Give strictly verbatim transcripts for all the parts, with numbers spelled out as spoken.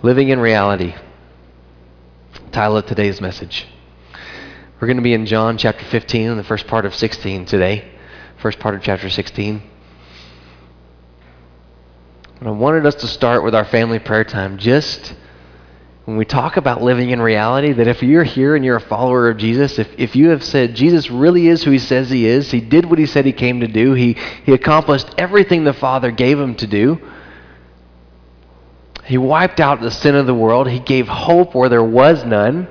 Living in reality. Title of today's message. We're going to be in John chapter fifteen and the first part of sixteen today. First part of chapter sixteen. And I wanted us to start with our family prayer time. Just when we talk about living in reality, that if you're here and you're a follower of Jesus, if, if you have said Jesus really is who he says he is, he did what he said he came to do, he, he accomplished everything the Father gave him to do, he wiped out the sin of the world, he gave hope where there was none.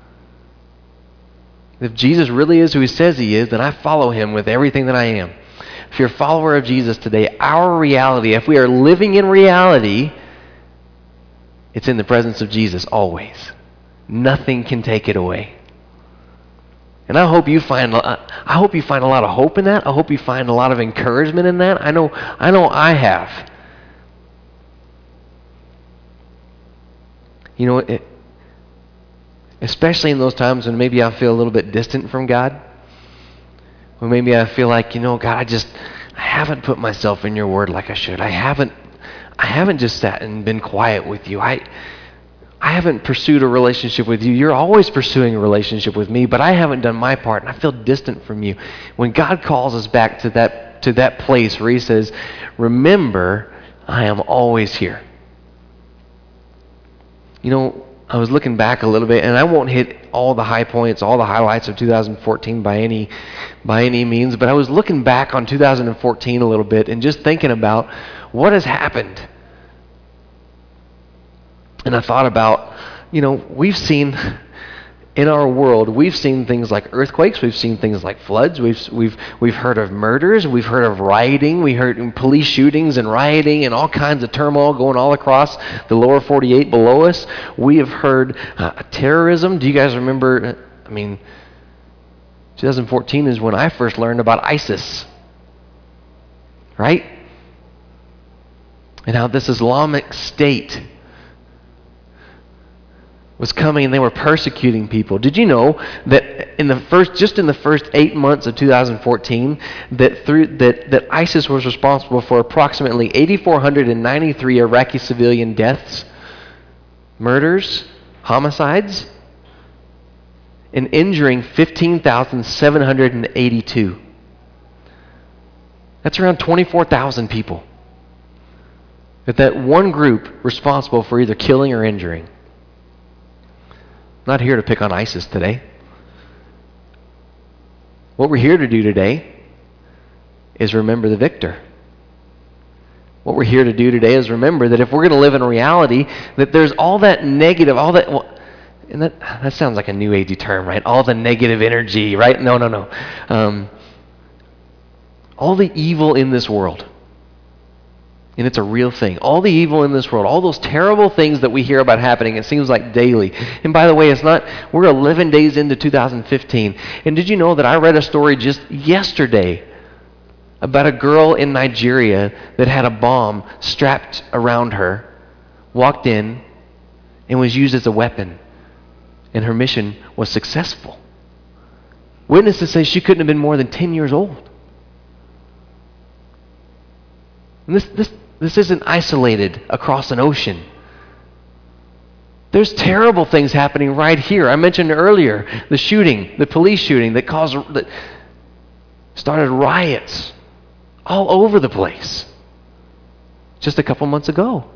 If Jesus really is who he says he is, then I follow him with everything that I am. If you're a follower of Jesus today, our reality, if we are living in reality, it's in the presence of Jesus always. Nothing can take it away. And I hope you find I hope you find a lot of hope in that. I hope you find a lot of encouragement in that. I know I know I have. You know, it, especially in those times when maybe I feel a little bit distant from God. When maybe I feel like, you know, God, I just I haven't put myself in your word like I should. I haven't I haven't just sat and been quiet with you. I I haven't pursued a relationship with you. You're always pursuing a relationship with me, but I haven't done my part, and I feel distant from you. When God calls us back to that to that place where he says, remember, I am always here. You know, I was looking back a little bit, and I won't hit all the high points, all the highlights of two thousand fourteen by any by any means, but I was looking back on two thousand fourteen a little bit and just thinking about what has happened. And I thought about, you know, we've seen in our world, we've seen things like earthquakes, we've seen things like floods, we've we've we've heard of murders, we've heard of rioting, we heard police shootings and rioting and all kinds of turmoil going all across the lower forty-eight below us. We have heard uh, terrorism. Do you guys remember, I mean, twenty fourteen is when I first learned about ISIS, right? And how this Islamic State was coming and they were persecuting people. Did you know that in the first, just in the first eight months of two thousand fourteen, that through that, that ISIS was responsible for approximately eight thousand four hundred ninety-three Iraqi civilian deaths, murders, homicides, and injuring fifteen thousand seven hundred eighty-two. That's around twenty-four thousand people. That that one group responsible for either killing or injuring. I'm not here to pick on ISIS today. What we're here to do today is remember the victor. What we're here to do today is remember that if we're going to live in reality, that there's all that negative, all that, well, and that that sounds like a new agey term, right? All the negative energy, right? No, no, no. Um, all the evil in this world. And it's a real thing. All the evil in this world, all those terrible things that we hear about happening, it seems like daily. And by the way, it's not, we're eleven days into two thousand fifteen. And did you know that I read a story just yesterday about a girl in Nigeria that had a bomb strapped around her, walked in, and was used as a weapon. And her mission was successful. Witnesses say she couldn't have been more than ten years old. And this, this, this isn't isolated across an ocean. There's terrible things happening right here. I mentioned earlier the shooting, the police shooting that caused, that started riots all over the place just a couple months ago.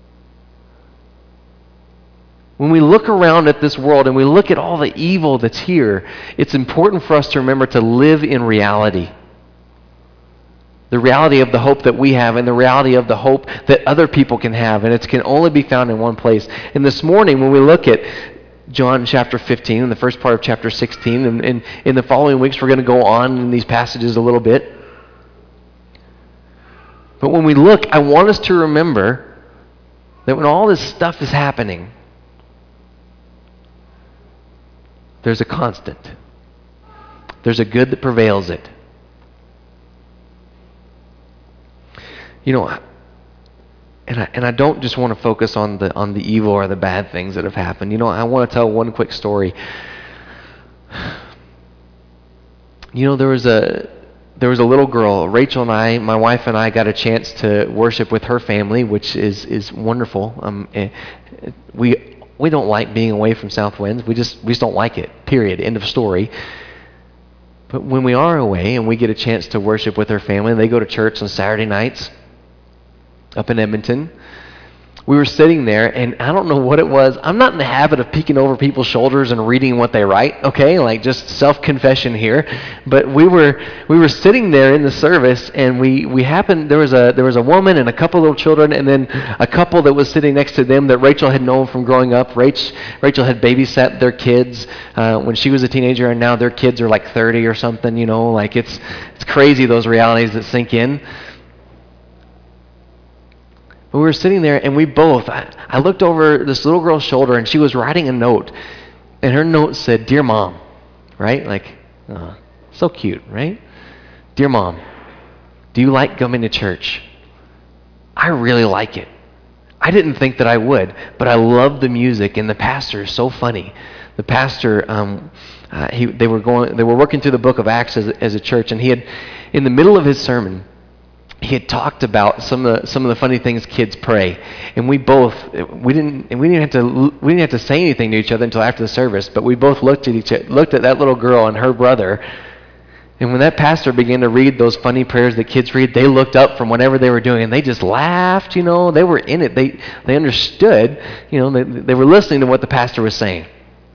When we look around at this world and we look at all the evil that's here, it's important for us to remember to live in reality. The reality of the hope that we have and the reality of the hope that other people can have. And it can only be found in one place. And this morning when we look at John chapter fifteen and the first part of chapter sixteen, and, and in the following weeks we're going to go on in these passages a little bit. But when we look, I want us to remember that when all this stuff is happening, there's a constant. There's a good that prevails it. You know, and I, and I don't just want to focus on the on the evil or the bad things that have happened. You know, I want to tell one quick story. You know, there was a there was a little girl, Rachel and I, my wife and I got a chance to worship with her family, which is, is wonderful. Um, eh, we we don't like being away from Southwinds. We just we just don't like it, period, end of story. But when we are away and we get a chance to worship with her family, they go to church on Saturday nights up in Edmonton. We were sitting there, and I don't know what it was. I'm not in the habit of peeking over people's shoulders and reading what they write, okay? Like, just self-confession here. But we were we were sitting there in the service, and we, we happened, there was a there was a woman and a couple little children, and then a couple that was sitting next to them that Rachel had known from growing up. Rach, Rachel had babysat their kids uh, when she was a teenager, and now their kids are like thirty or something, you know? Like, it's it's crazy, those realities that sink in. We were sitting there, and we both, I, I looked over this little girl's shoulder, and she was writing a note, and her note said, "Dear Mom," right? Like, oh, so cute, right? "Dear Mom, do you like coming to church? I really like it. I didn't think that I would, but I love the music, and the pastor is so funny." The pastor, um, uh, he, they were going, they were working through the book of Acts as, as a church, and he had, in the middle of his sermon, he had talked about some of the, some of the funny things kids pray, and we both we didn't and we didn't have to we didn't have to say anything to each other until after the service. But we both looked at each looked at that little girl and her brother, and when that pastor began to read those funny prayers that kids read, they looked up from whatever they were doing and they just laughed. You know, they were in it. They they understood. You know, they they were listening to what the pastor was saying.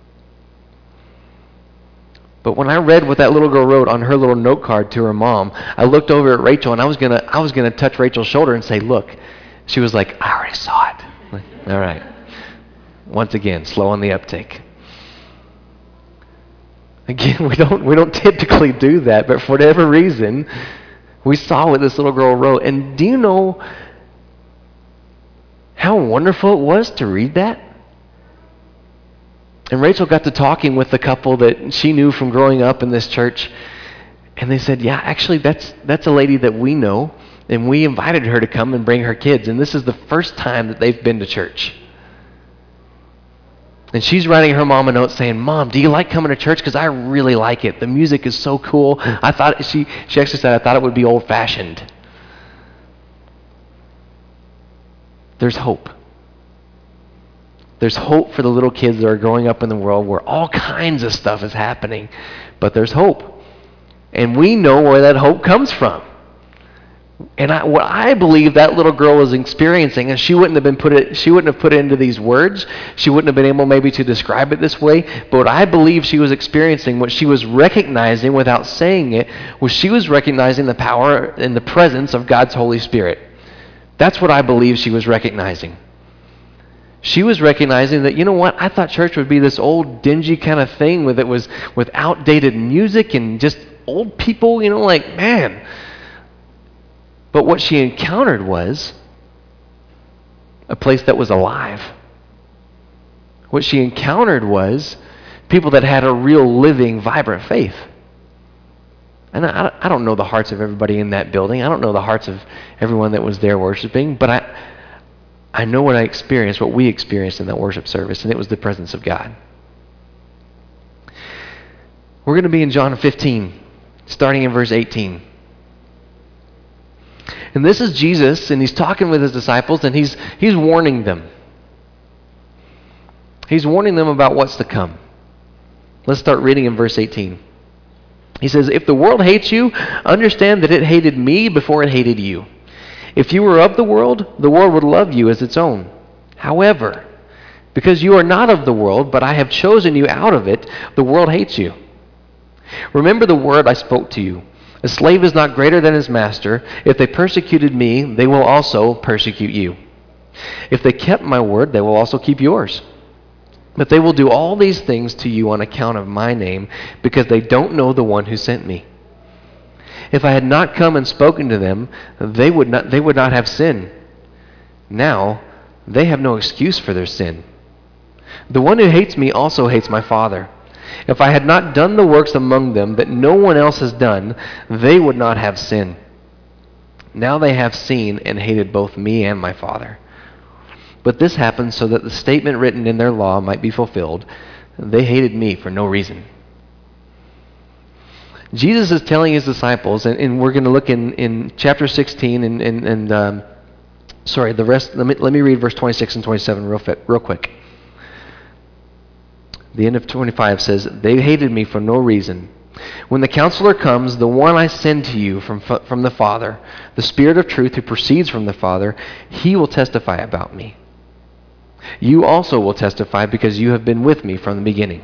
But when I read what that little girl wrote on her little note card to her mom, I looked over at Rachel, and I was gonna I was gonna touch Rachel's shoulder and say, "Look." She was like, "I already saw it." Like, all right. Once again, slow on the uptake. Again, we don't we don't typically do that, but for whatever reason, we saw what this little girl wrote. And do you know how wonderful it was to read that? And Rachel got to talking with the couple that she knew from growing up in this church. And they said, "Yeah, actually, that's that's a lady that we know. And we invited her to come and bring her kids. And this is the first time that they've been to church." And she's writing her mom a note saying, "Mom, do you like coming to church? Because I really like it. The music is so cool. I thought," she, she actually said, "I thought it would be old-fashioned." There's hope. There's hope for the little kids that are growing up in the world where all kinds of stuff is happening. But there's hope. And we know where that hope comes from. And I, what I believe that little girl was experiencing, and she wouldn't have been put it, she wouldn't have put it into these words. She wouldn't have been able maybe to describe it this way. But what I believe she was experiencing, what she was recognizing without saying it, was she was recognizing the power and the presence of God's Holy Spirit. That's what I believe she was recognizing. She was recognizing that, you know what, I thought church would be this old, dingy kind of thing with it was with outdated music and just old people, you know, like, man. But what she encountered was a place that was alive. What she encountered was people that had a real, living, vibrant faith. And I, I don't know the hearts of everybody in that building. I don't know the hearts of everyone that was there worshiping, but I I know what I experienced, what we experienced in that worship service, and it was the presence of God. We're going to be in John fifteen, starting in verse eighteen. And this is Jesus, and he's talking with his disciples, and he's he's warning them. He's warning them about what's to come. Let's start reading in verse eighteen. He says, "If the world hates you, understand that it hated me before it hated you. If you were of the world, the world would love you as its own. However, because you are not of the world, but I have chosen you out of it, the world hates you. Remember the word I spoke to you. A slave is not greater than his master. If they persecuted me, they will also persecute you. If they kept my word, they will also keep yours. But they will do all these things to you on account of my name, because they don't know the one who sent me. If I had not come and spoken to them, they would not, they would not have sin. Now, they have no excuse for their sin. The one who hates me also hates my Father. If I had not done the works among them that no one else has done, they would not have sin. Now they have seen and hated both me and my Father. But this happened so that the statement written in their law might be fulfilled. They hated me for no reason." Jesus is telling his disciples, and, and we're going to look in, in chapter sixteen, and, and, and um, sorry, the rest, let me, let me read verse twenty-six and twenty-seven real, fit, real quick. The end of twenty-five says, "They hated me for no reason. When the counselor comes, the one I send to you from, from the Father, the Spirit of truth who proceeds from the Father, he will testify about me. You also will testify because you have been with me from the beginning."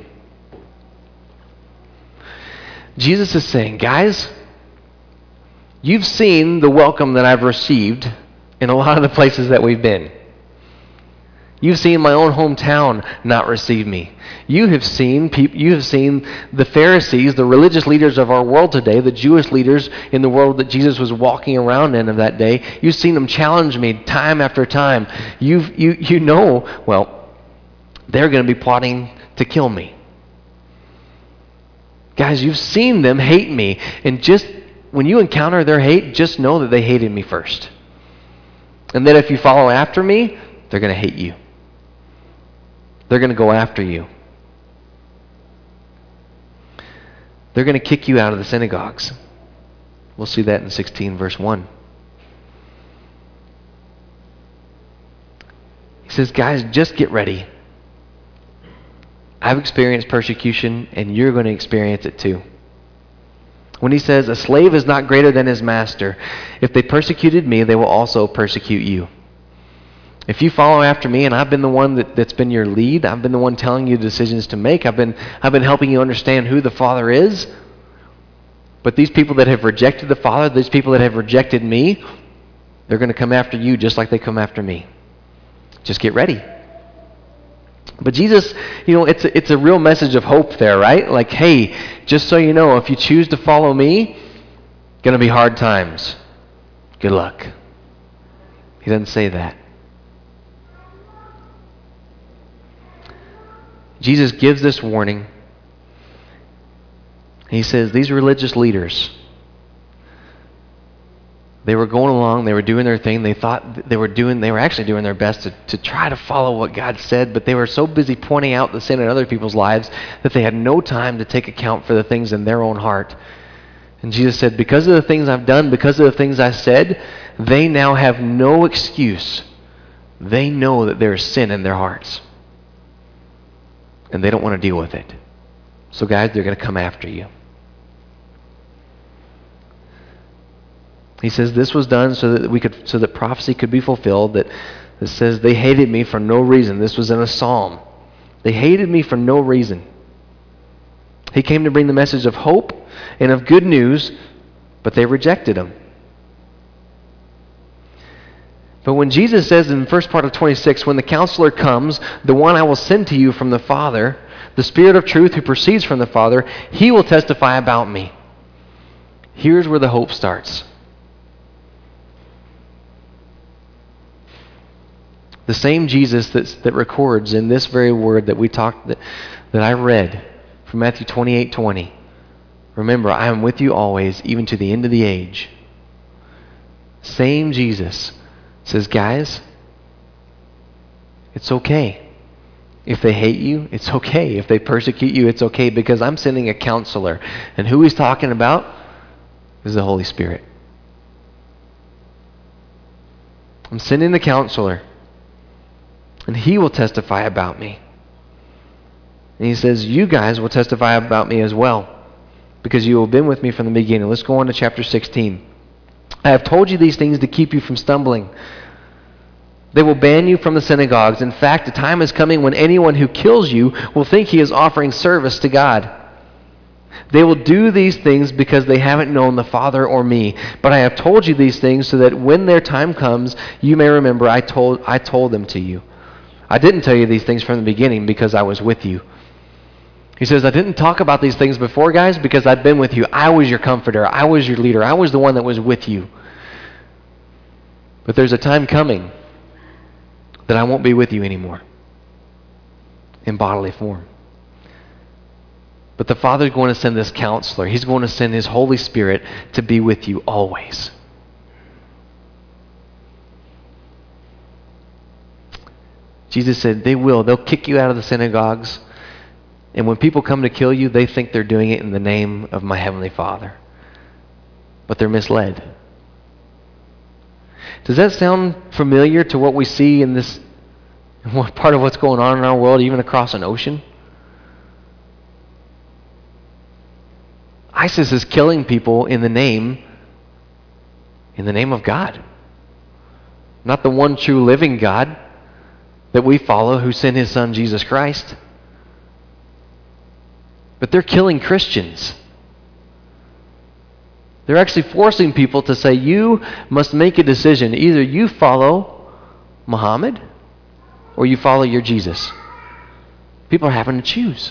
Jesus is saying, guys, you've seen the welcome that I've received in a lot of the places that we've been. You've seen my own hometown not receive me. You have seen peop- you have seen the Pharisees, the religious leaders of our world today, the Jewish leaders in the world that Jesus was walking around in of that day. You've seen them challenge me time after time. You've, you you know, well, they're going to be plotting to kill me. Guys, you've seen them hate me, and just when you encounter their hate, just know that they hated me first. And that if you follow after me, they're going to hate you. They're going to go after you. They're going to kick you out of the synagogues. We'll see that in sixteen, verse one. He says, guys, just get ready. I've experienced persecution, and you're going to experience it too. When he says, "A slave is not greater than his master. If they persecuted me, they will also persecute you." If you follow after me, and I've been the one that, that's been your lead, I've been the one telling you decisions to make, I've been, I've been helping you understand who the Father is. But these people that have rejected the Father, these people that have rejected me, they're going to come after you just like they come after me. Just get ready. But Jesus, you know, it's a, it's a real message of hope there, right? Like, hey, just so you know, if you choose to follow me, going to be hard times. Good luck. He doesn't say that. Jesus gives this warning. He says, these religious leaders, they were going along, they were doing their thing, they thought they were doing, they were actually doing their best to, to try to follow what God said, but they were so busy pointing out the sin in other people's lives that they had no time to take account for the things in their own heart. And Jesus said, because of the things I've done, because of the things I said, they now have no excuse. They know that there is sin in their hearts. And they don't want to deal with it. So guys, they're going to come after you. He says this was done so that we could, so that prophecy could be fulfilled. That it says they hated me for no reason. This was in a psalm. They hated me for no reason. He came to bring the message of hope and of good news, but they rejected him. But when Jesus says in the first part of twenty-six, when the counselor comes, the one I will send to you from the Father, the Spirit of truth who proceeds from the Father, he will testify about me. Here's where the hope starts. The same Jesus that's, that records in this very word that we talked, that, that I read from Matthew twenty-eight twenty. Remember, I am with you always, even to the end of the age. Same Jesus says, guys, it's okay. If they hate you, it's okay. If they persecute you, it's okay, because I'm sending a counselor. And who he's talking about is the Holy Spirit. I'm sending the counselor. And he will testify about me. And he says, you guys will testify about me as well, because you have been with me from the beginning. Let's go on to chapter sixteen. I have told you these things to keep you from stumbling. They will ban you from the synagogues. In fact, a time is coming when anyone who kills you will think he is offering service to God. They will do these things because they haven't known the Father or me. But I have told you these things so that when their time comes, you may remember I told I told them to you. I didn't tell you these things from the beginning because I was with you. He says, I didn't talk about these things before, guys, because I've been with you. I was your comforter. I was your leader. I was the one that was with you. But there's a time coming that I won't be with you anymore in bodily form. But the Father's going to send this counselor. He's going to send his Holy Spirit to be with you always. Jesus said, they will. They'll kick you out of the synagogues. And when people come to kill you, they think they're doing it in the name of my Heavenly Father. But they're misled. Does that sound familiar to what we see in this, what part of what's going on in our world, even across an ocean? ISIS is killing people in the name, in the name of God. Not the one true living God that we follow, who sent his son Jesus Christ. But they're killing Christians. They're actually forcing people to say, you must make a decision. Either you follow Muhammad or you follow your Jesus. People are having to choose.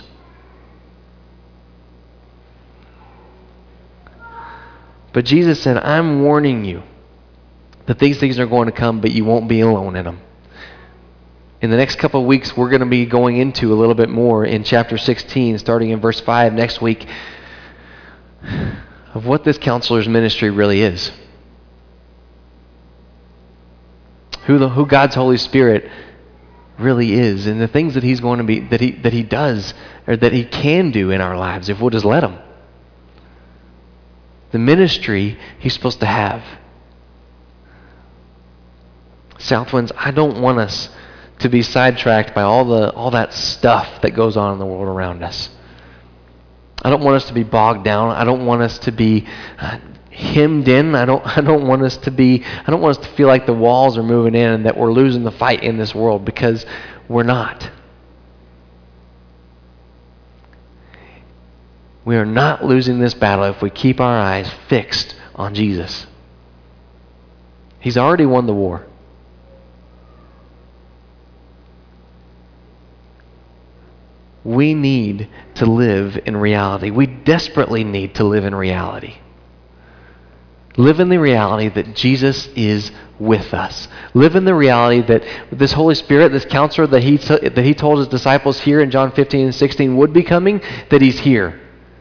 But Jesus said, I'm warning you that these things are going to come, but you won't be alone in them. In the next couple of weeks, we're going to be going into a little bit more in chapter sixteen, starting in verse five next week, of what this counselor's ministry really is. Who the, who God's Holy Spirit really is, and the things that he's going to be, that he, that he does, or that he can do in our lives if we'll just let him. The ministry he's supposed to have. Southwinds, I don't want us to be sidetracked by all the all that stuff that goes on in the world around us. I don't want us to be bogged down. I don't want us to be uh, hemmed in. I don't I don't want us to be I don't want us to feel like the walls are moving in and that we're losing the fight in this world, because we're not. We are not losing this battle if we keep our eyes fixed on Jesus. He's already won the war. We need to live in reality. We desperately need to live in reality. Live in the reality that Jesus is with us. Live in the reality that this Holy Spirit, this counselor that he, that he told his disciples here in John fifteen and sixteen would be coming, that he's here.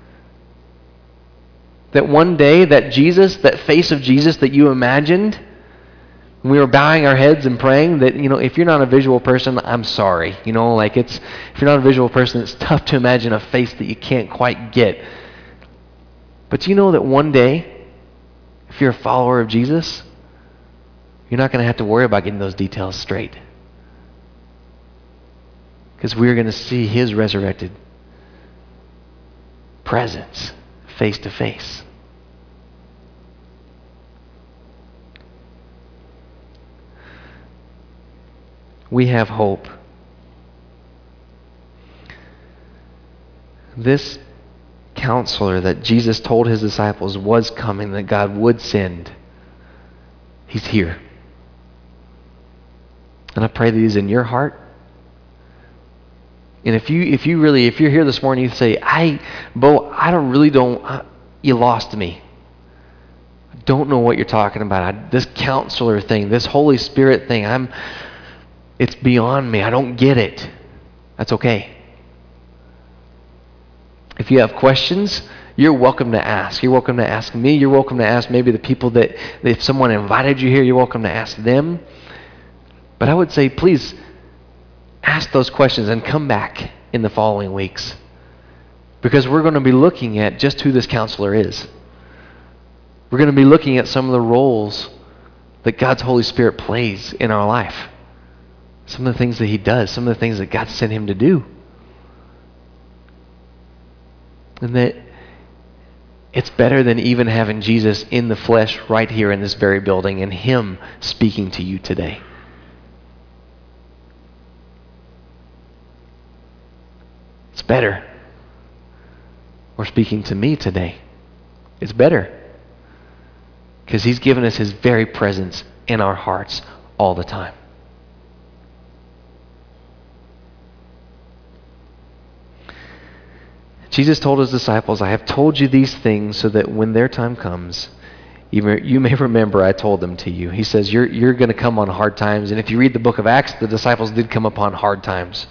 That one day, that Jesus, that face of Jesus that you imagined, when we were bowing our heads and praying, that, you know, if you're not a visual person, I'm sorry. You know, like it's, if you're not a visual person, it's tough to imagine a face that you can't quite get. But you know that one day, if you're a follower of Jesus, you're not going to have to worry about getting those details straight. Because we're going to see his resurrected presence face to face. We have hope. This counselor that Jesus told his disciples was coming, that God would send, he's here. And I pray that he's in your heart. And if you if you really, if you're here this morning, you say, I, Bo, I don't really don't, I, you lost me. I don't know what you're talking about. I, this counselor thing, this Holy Spirit thing, I'm, it's beyond me. I don't get it. That's okay. If you have questions, you're welcome to ask. You're welcome to ask me. You're welcome to ask maybe the people that, if someone invited you here, you're welcome to ask them. But I would say, please, ask those questions and come back in the following weeks. Because we're going to be looking at just who this counselor is. We're going to be looking at some of the roles that God's Holy Spirit plays in our life. Some of the things that he does, some of the things that God sent him to do. And that it's better than even having Jesus in the flesh right here in this very building and him speaking to you today. It's better. Or speaking to me today. It's better. Because he's given us his very presence in our hearts all the time. Jesus told his disciples, I have told you these things so that when their time comes, you may, you may remember I told them to you. He says, you're, you're going to come on hard times. And if you read the book of Acts, the disciples did come upon hard times.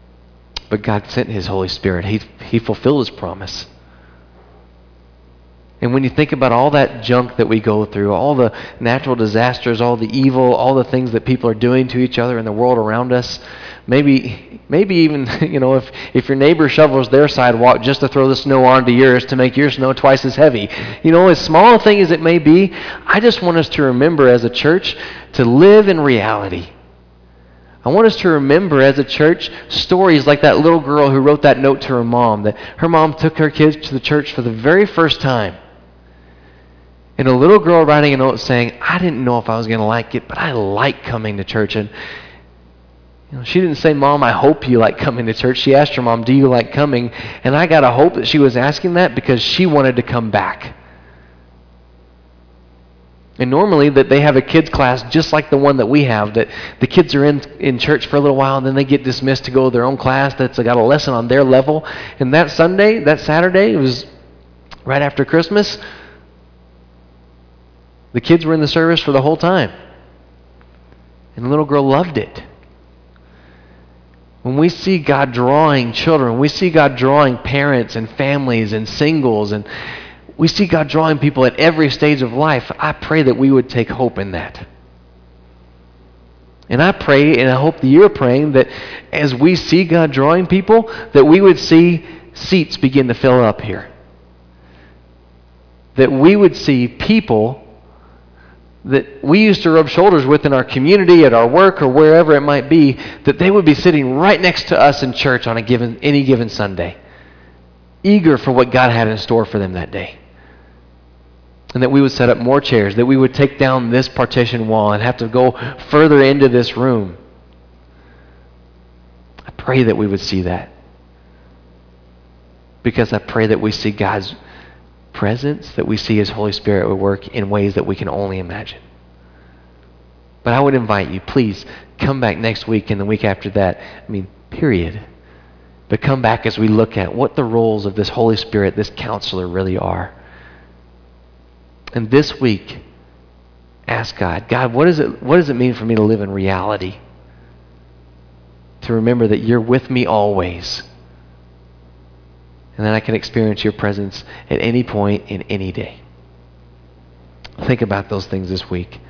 But God sent his Holy Spirit. He, he fulfilled his promise. And when you think about all that junk that we go through, all the natural disasters, all the evil, all the things that people are doing to each other in the world around us, maybe maybe even, you know, if, if your neighbor shovels their sidewalk just to throw the snow onto yours to make your snow twice as heavy, you know, as small a thing as it may be, I just want us to remember as a church to live in reality. I want us to remember as a church stories like that little girl who wrote that note to her mom, that her mom took her kids to the church for the very first time. And a little girl writing a note saying, I didn't know if I was going to like it, but I like coming to church. And you know, she didn't say, Mom, I hope you like coming to church. She asked her mom, do you like coming? And I got to hope that she was asking that because she wanted to come back. And normally that they have a kids class just like the one that we have, that the kids are in, in church for a little while and then they get dismissed to go to their own class that's got a lesson on their level. And that Sunday, that Saturday, it was right after Christmas, the kids were in the service for the whole time. And the little girl loved it. When we see God drawing children, we see God drawing parents and families and singles, and we see God drawing people at every stage of life, I pray that we would take hope in that. And I pray, and I hope that you're praying, that as we see God drawing people, that we would see seats begin to fill up here. That we would see people that we used to rub shoulders with in our community, at our work, or wherever it might be, that they would be sitting right next to us in church on a given, any given Sunday, eager for what God had in store for them that day. And that we would set up more chairs, that we would take down this partition wall and have to go further into this room. I pray that we would see that. Because I pray that we see God's presence, that we see His Holy Spirit would work in ways that we can only imagine. But I would invite you, please, come back next week and the week after that. I mean, period. But come back as we look at what the roles of this Holy Spirit, this counselor, really are. And this week, ask God, God, what is it, what does it mean for me to live in reality? To remember that you're with me always. And then I can experience your presence at any point in any day. Think about those things this week.